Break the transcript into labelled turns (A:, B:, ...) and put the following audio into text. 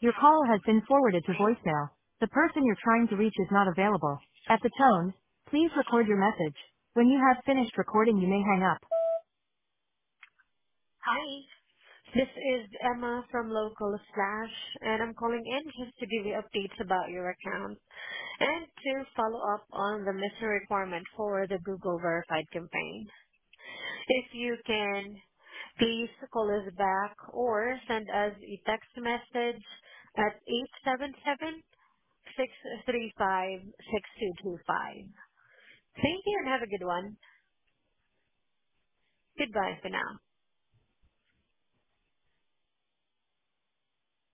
A: Your call has been forwarded to voicemail. The person you're trying to reach is not available. At the tone, please record your message. When you have finished recording, you may hang up.
B: Hi, this is Emma from Local Slash, and I'm calling in just to give you updates about your account and to follow up on the missing requirement for the Google Verified campaign. If you can, please call us back or send us a text message at 877-635-6225. Thank you and have a good one. Goodbye for now.